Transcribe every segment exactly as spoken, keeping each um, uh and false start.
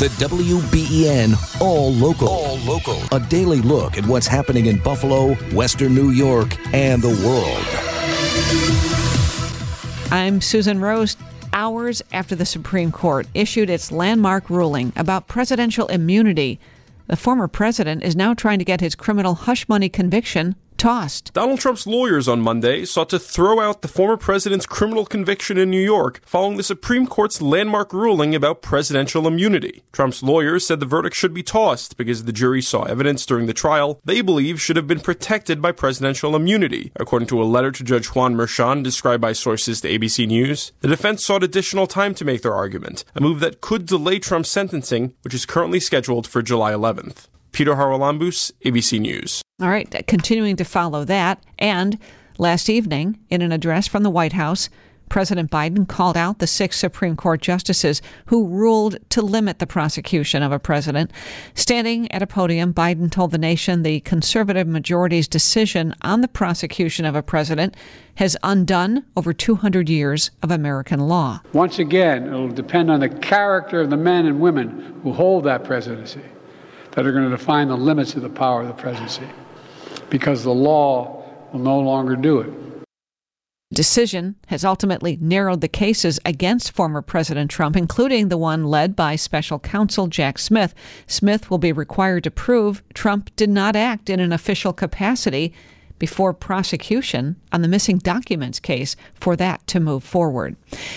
The W B E N All Local. All Local. A daily look at what's happening in Buffalo, Western New York, and the world. I'm Susan Rose. Hours after the Supreme Court issued its landmark ruling about presidential immunity, the former president is now trying to get his criminal hush money conviction tossed. Donald Trump's lawyers on Monday sought to throw out the former president's criminal conviction in New York following the Supreme Court's landmark ruling about presidential immunity. Trump's lawyers said the verdict should be tossed because the jury saw evidence during the trial they believe should have been protected by presidential immunity. According to a letter to Judge Juan Merchan described by sources to A B C News, the defense sought additional time to make their argument, a move that could delay Trump's sentencing, which is currently scheduled for July eleventh. Peter Haralambous, A B C News. All right, continuing to follow that. And last evening, in an address from the White House, President Biden called out the six Supreme Court justices who ruled to limit the prosecution of a president. Standing at a podium, Biden told the nation the conservative majority's decision on the prosecution of a president has undone over two hundred years of American law. Once again, it will depend on the character of the men and women who hold that presidency that are going to define the limits of the power of the presidency, because the law will no longer do it. The decision has ultimately narrowed the cases against former President Trump, including the one led by special counsel Jack Smith. Smith will be required to prove Trump did not act in an official capacity before prosecution on the missing documents case for that to move forward.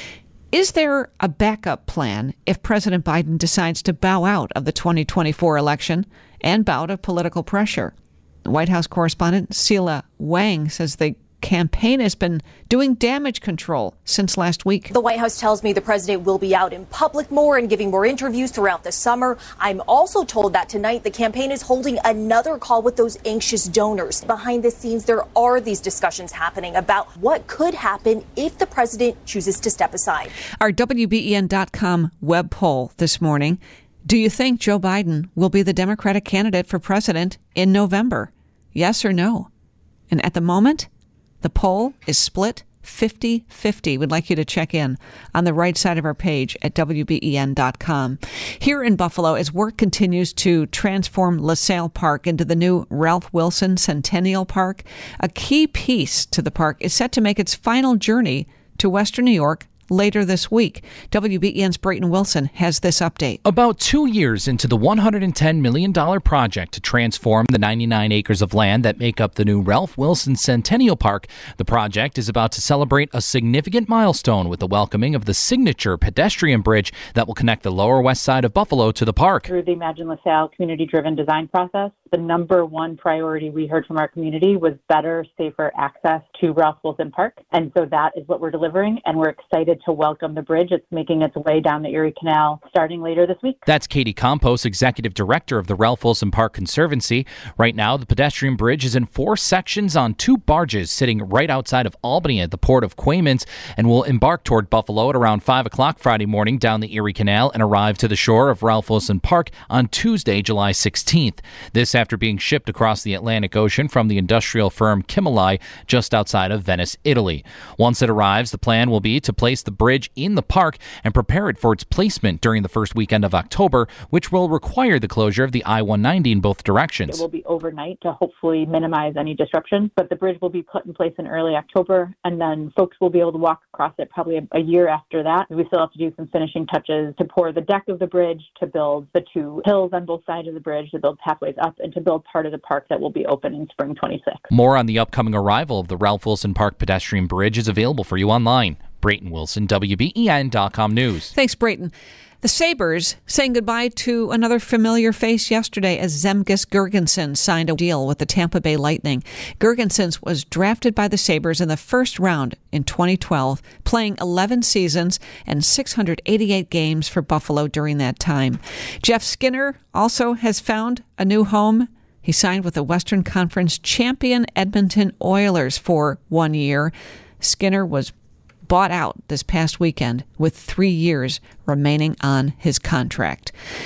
Is there a backup plan if President Biden decides to bow out of the twenty twenty-four election and bow to political pressure? White House correspondent Sela Wang says the campaign has been doing damage control since last week. The White House tells me the president will be out in public more and giving more interviews throughout the summer. I'm also told that tonight the campaign is holding another call with those anxious donors. Behind the scenes, there are these discussions happening about what could happen if the president chooses to step aside. Our W B E N dot com web poll this morning: do you think Joe Biden will be the Democratic candidate for president in November? Yes or no? And at the moment, the poll is split fifty-fifty. We'd like you to check in on the right side of our page at W B E N dot com. Here in Buffalo, as work continues to transform LaSalle Park into the new Ralph Wilson Centennial Park, a key piece to the park is set to make its final journey to Western New York later this week. W B E N's Brayton Wilson has this update. About two years into the one hundred ten million dollars project to transform the ninety-nine acres of land that make up the new Ralph Wilson Centennial Park, the project is about to celebrate a significant milestone with the welcoming of the signature pedestrian bridge that will connect the lower west side of Buffalo to the park. Through the Imagine LaSalle community-driven design process, the number one priority we heard from our community was better, safer access to Ralph Wilson Park. And so that is what we're delivering, and we're excited to welcome the bridge. It's making its way down the Erie Canal starting later this week. That's Katie Campos, Executive Director of the Ralph Wilson Park Conservancy. Right now, the pedestrian bridge is in four sections on two barges sitting right outside of Albany at the Port of Quaymans and will embark toward Buffalo at around five o'clock Friday morning down the Erie Canal and arrive to the shore of Ralph Wilson Park on Tuesday, July sixteenth. This after being shipped across the Atlantic Ocean from the industrial firm Kimilai just outside of Venice, Italy. Once it arrives, the plan will be to place the bridge in the park and prepare it for its placement during the first weekend of October, which will require the closure of the I one ninety in both directions. It will be overnight to hopefully minimize any disruption, but the bridge will be put in place in early October, and then folks will be able to walk across it probably a, a year after that. We still have to do some finishing touches to pour the deck of the bridge, to build the two hills on both sides of the bridge, to build pathways up, and to build part of the park that will be open in spring twenty-six. More on the upcoming arrival of the Ralph Wilson Park pedestrian bridge is available for you online. Brayton Wilson, W B E N dot com News. Thanks, Brayton. The Sabres saying goodbye to another familiar face yesterday as Zemgus Girgensons signed a deal with the Tampa Bay Lightning. Girgensons was drafted by the Sabres in the first round in twenty twelve, playing eleven seasons and six hundred eighty-eight games for Buffalo during that time. Jeff Skinner also has found a new home. He signed with the Western Conference champion Edmonton Oilers for one year. Skinner was bought out this past weekend with three years remaining on his contract.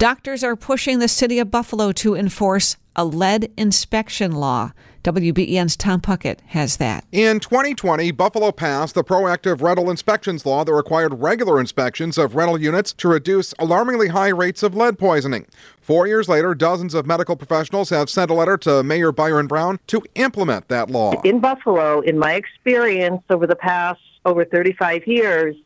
Doctors are pushing the city of Buffalo to enforce a lead inspection law. W B E N's Tom Puckett has that. In twenty twenty, Buffalo passed the proactive rental inspections law that required regular inspections of rental units to reduce alarmingly high rates of lead poisoning. Four years later, dozens of medical professionals have sent a letter to Mayor Byron Brown to implement that law. In Buffalo, in my experience over the past over thirty-five years,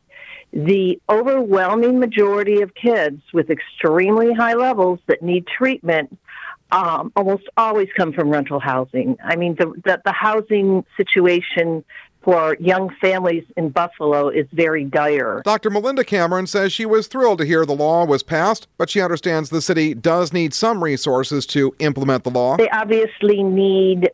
the overwhelming majority of kids with extremely high levels that need treatment Um, almost always come from rental housing. I mean, the, the the housing situation for young families in Buffalo is very dire. Doctor Melinda Cameron says she was thrilled to hear the law was passed, but she understands the city does need some resources to implement the law. They obviously need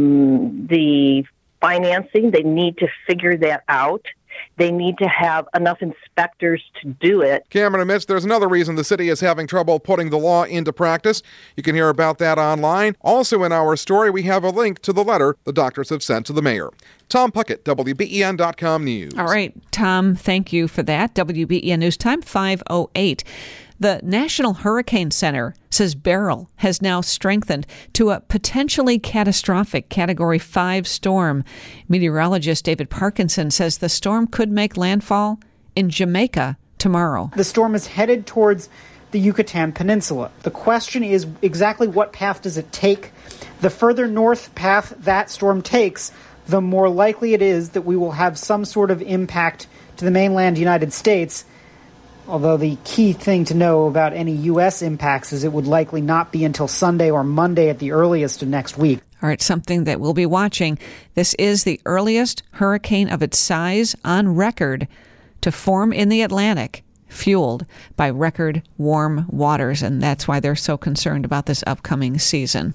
um, the financing. They need to figure that out. They need to have enough inspectors to do it. Cameron admits there's another reason the city is having trouble putting the law into practice. You can hear about that online. Also in our story, we have a link to the letter the doctors have sent to the mayor. Tom Puckett, W B E N dot com News. All right, Tom, thank you for that. W B E N News Time, five oh eight. The National Hurricane Center says Beryl has now strengthened to a potentially catastrophic Category five storm. Meteorologist David Parkinson says the storm could make landfall in Jamaica tomorrow. The storm is headed towards the Yucatan Peninsula. The question is exactly what path does it take? The further north path that storm takes, the more likely it is that we will have some sort of impact to the mainland United States. Although the key thing to know about any U S impacts is it would likely not be until Sunday or Monday at the earliest of next week. All right, something that we'll be watching. This is the earliest hurricane of its size on record to form in the Atlantic, fueled by record warm waters, and that's why they're so concerned about this upcoming season.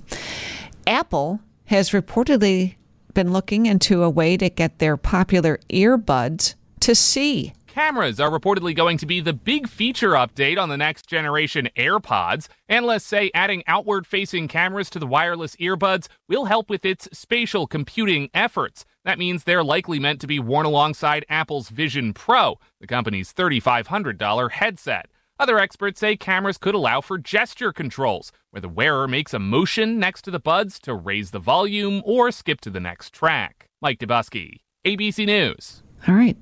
Apple has reportedly been looking into a way to get their popular earbuds to see. Cameras are reportedly going to be the big feature update on the next generation AirPods. Analysts say adding outward-facing cameras to the wireless earbuds will help with its spatial computing efforts. That means they're likely meant to be worn alongside Apple's Vision Pro, the company's three thousand five hundred dollars headset. Other experts say cameras could allow for gesture controls, where the wearer makes a motion next to the buds to raise the volume or skip to the next track. Mike Dubusky, A B C News. All right.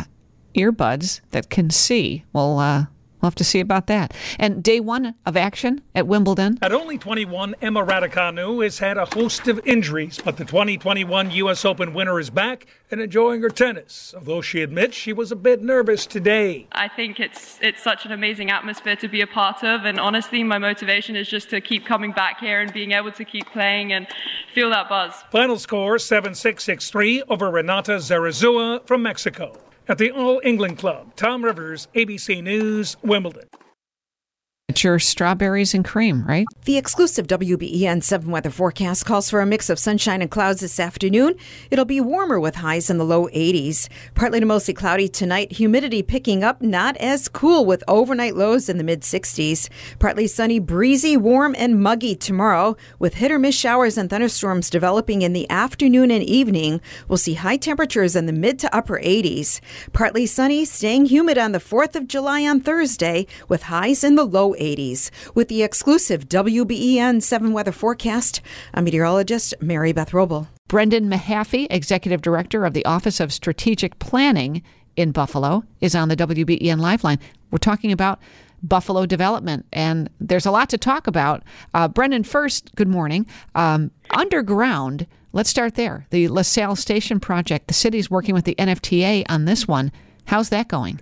Earbuds that can see. Well, uh, we'll have to see about that. And day one of action at Wimbledon. At only twenty-one, Emma Raducanu has had a host of injuries, but the twenty twenty-one U S Open winner is back and enjoying her tennis, although she admits she was a bit nervous today. I think it's it's such an amazing atmosphere to be a part of, and honestly, my motivation is just to keep coming back here and being able to keep playing and feel that buzz. Final score, seven six, six three over Renata Zarazua from Mexico. At the All England Club, Tom Rivers, A B C News, Wimbledon. It's your strawberries and cream, right? The exclusive W B E N seven weather forecast calls for a mix of sunshine and clouds this afternoon. It'll be warmer with highs in the low eighties. Partly to mostly cloudy tonight. Humidity picking up, not as cool with overnight lows in the mid sixties. Partly sunny, breezy, warm, and muggy tomorrow with hit or miss showers and thunderstorms developing in the afternoon and evening. We'll see high temperatures in the mid to upper eighties. Partly sunny, staying humid on the fourth of July on Thursday with highs in the low eighties. With the exclusive W B E N seven weather forecast, I'm meteorologist Mary Beth Roble. Brendan Mahaffey, Executive Director of the Office of Strategic Planning in Buffalo, is on the W B E N Lifeline. We're talking about Buffalo development, and there's a lot to talk about. Uh, Brendan, first, good morning. Um, underground, let's start there. The LaSalle Station project, the city's working with the N F T A on this one. How's that going?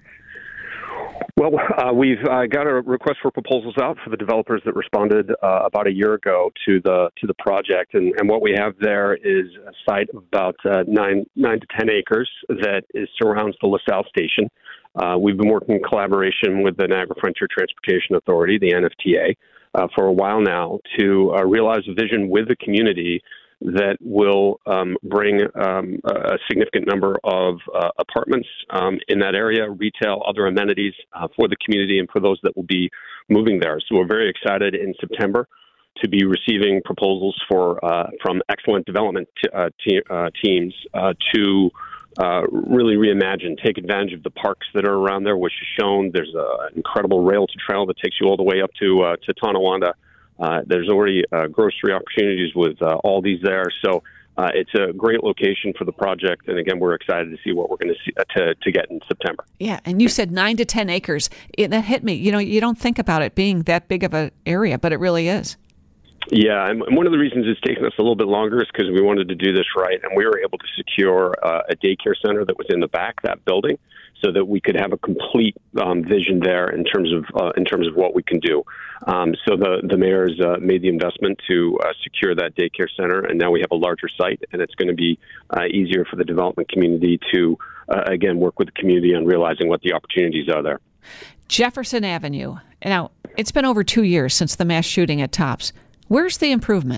Well, uh, we've uh, got a request for proposals out for the developers that responded uh, about a year ago to the to the project, and, and what we have there is a site of about uh, nine nine to ten acres that is surrounds the LaSalle station. Uh, we've been working in collaboration with the Niagara Frontier Transportation Authority, the N F T A, uh, for a while now to uh, realize a vision with the community that will um, bring um, a significant number of uh, apartments um, in that area, retail, other amenities uh, for the community and for those that will be moving there. So we're very excited in September to be receiving proposals for uh, from excellent development t- uh, te- uh, teams uh, to uh, really reimagine, take advantage of the parks that are around there, which is shown. There's an incredible rail to trail that takes you all the way up to uh, to Tonawanda. Uh, there's already uh, grocery opportunities with uh, Aldi's there. So uh, it's a great location for the project. And again, we're excited to see what we're going to see uh, to, to get in September. Yeah. And you said nine to ten acres. It, that hit me. You know, you don't think about it being that big of an area, but it really is. Yeah, and one of the reasons it's taken us a little bit longer is because we wanted to do this right, and we were able to secure uh, a daycare center that was in the back of that building, so that we could have a complete um, vision there in terms of uh, in terms of what we can do. Um, so the the mayor's uh, made the investment to uh, secure that daycare center, and now we have a larger site, and it's going to be uh, easier for the development community to uh, again work with the community on realizing what the opportunities are there. Jefferson Avenue. Now, it's been over two years since the mass shooting at Tops. Where's the improvement?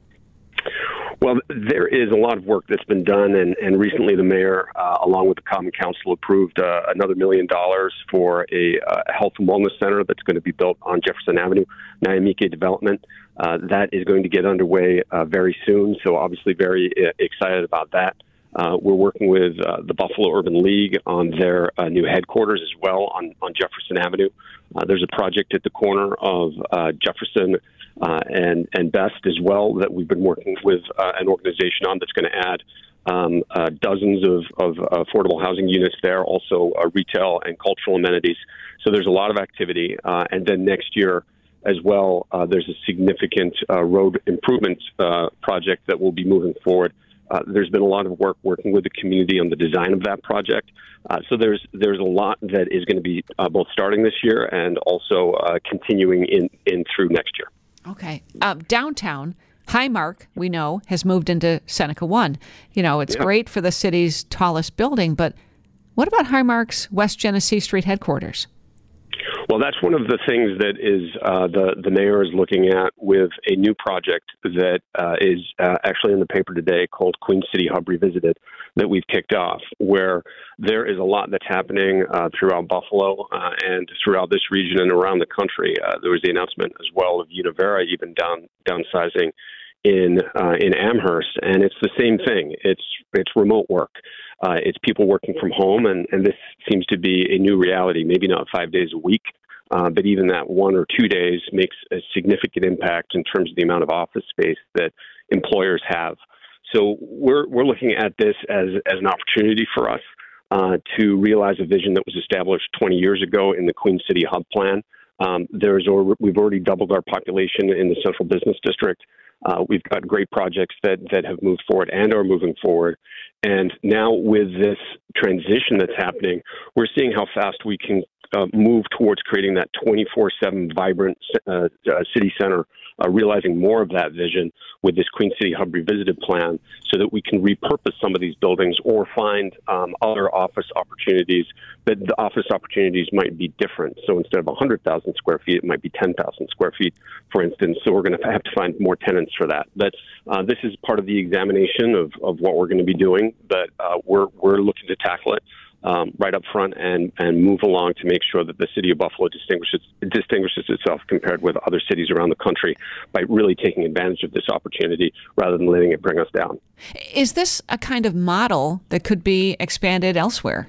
Well, there is a lot of work that's been done, and, and recently the mayor, uh, along with the Common Council, approved uh, another million dollars for a uh, health and wellness center that's going to be built on Jefferson Avenue, Nyamike Development. Uh, that is going to get underway uh, very soon, so obviously very uh, excited about that. Uh, we're working with uh, the Buffalo Urban League on their uh, new headquarters as well on, on Jefferson Avenue. Uh, there's a project at the corner of uh, Jefferson uh, and, and Best as well that we've been working with uh, an organization on that's going to add um, uh, dozens of, of affordable housing units there, also uh, retail and cultural amenities. So there's a lot of activity. Uh, and then next year as well, uh, there's a significant uh, road improvement uh, project that will be moving forward. Uh, there's been a lot of work working with the community on the design of that project. Uh, so there's there's a lot that is going to be uh, both starting this year and also uh, continuing in, in through next year. Okay. Uh, downtown, Highmark, we know, has moved into Seneca One. You know, it's yeah. great for the city's tallest building, but what about Highmark's West Genesee Street headquarters? Well, that's one of the things that is uh, the, the mayor is looking at with a new project that uh, is uh, actually in the paper today called Queen City Hub Revisited that we've kicked off, where there is a lot that's happening uh, throughout Buffalo uh, and throughout this region and around the country. Uh, there was the announcement as well of Univera even down downsizing in uh, in Amherst, and it's the same thing. It's it's remote work. Uh, it's people working from home, and, and this seems to be a new reality, maybe not five days a week, uh, but even that one or two days makes a significant impact in terms of the amount of office space that employers have. So we're we're looking at this as, as an opportunity for us uh, to realize a vision that was established twenty years ago in the Queen City Hub Plan. Um, there's we've already doubled our population in the Central Business District. Uh, we've got great projects that, that have moved forward and are moving forward. And now with this transition that's happening, we're seeing how fast we can uh, move towards creating that twenty-four seven vibrant uh, uh, city center, uh, realizing more of that vision with this Queen City Hub Revisited plan so that we can repurpose some of these buildings or find um, other office opportunities, but the office opportunities might be different. So instead of one hundred thousand square feet, it might be ten thousand square feet, for instance. So we're going to have to find more tenants for that. But uh, this is part of the examination of, of what we're going to be doing, but uh, we're, we're looking to tackle it Um, right up front and, and move along to make sure that the city of Buffalo distinguishes distinguishes itself compared with other cities around the country by really taking advantage of this opportunity rather than letting it bring us down. Is this a kind of model that could be expanded elsewhere?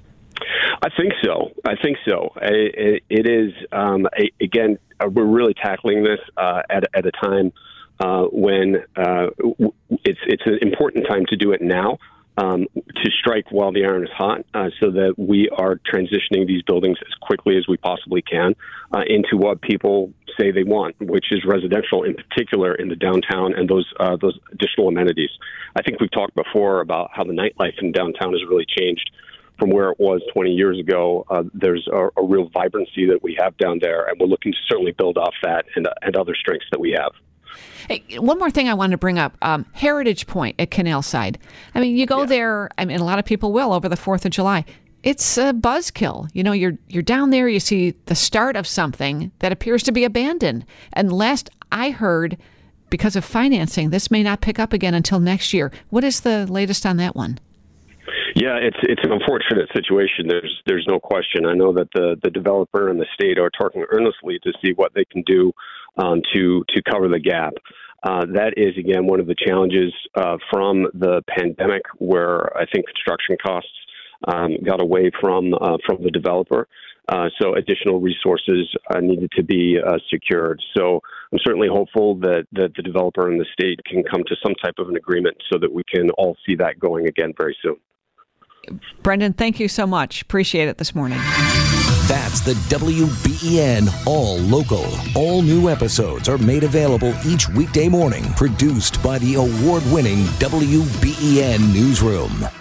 I think so. I think so. It, it is, um, a, again, we're really tackling this uh, at, at a time uh, when uh, it's, it's an important time to do it now. Um, to strike while the iron is hot uh, so that we are transitioning these buildings as quickly as we possibly can uh, into what people say they want, which is residential, in particular in the downtown and those uh, those additional amenities. I think we've talked before about how the nightlife in downtown has really changed from where it was twenty years ago. Uh, there's a, a real vibrancy that we have down there, and we're looking to certainly build off that and, uh, and other strengths that we have. Hey, one more thing I wanted to bring up, um, Heritage Point at Canal Side. I mean, you go yeah. there, I mean, a lot of people will over the fourth of July. It's a buzzkill. You know, you're you're down there, you see the start of something that appears to be abandoned. And last I heard, because of financing, this may not pick up again until next year. What is the latest on that one? Yeah, it's it's an unfortunate situation. There's there's no question. I know that the, the developer and the state are talking earnestly to see what they can do um, to to cover the gap. Uh, that is, again, one of the challenges uh, from the pandemic, where I think construction costs um, got away from uh, from the developer. Uh, so additional resources uh, needed to be uh, secured. So I'm certainly hopeful that, that the developer and the state can come to some type of an agreement so that we can all see that going again very soon. Brendan, thank you so much. Appreciate it this morning. That's the W B E N All Local. All new episodes are made available each weekday morning, produced by the award-winning W B E N Newsroom.